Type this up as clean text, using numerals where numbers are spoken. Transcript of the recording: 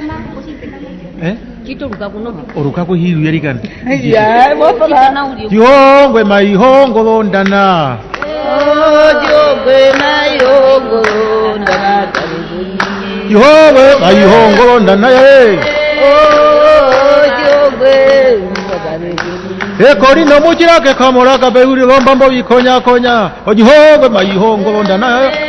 Chito lukakuno. Orukaku hiru yerikana. Ya, mofala. Jongwe maihongo londana. Jongwe maihongo londana. Jongwe maihongo londana ye. Jongwe. Ekori no mujira ke kamora ka beuri lomba mbo ikonya konya. Jongwe maihongo londana.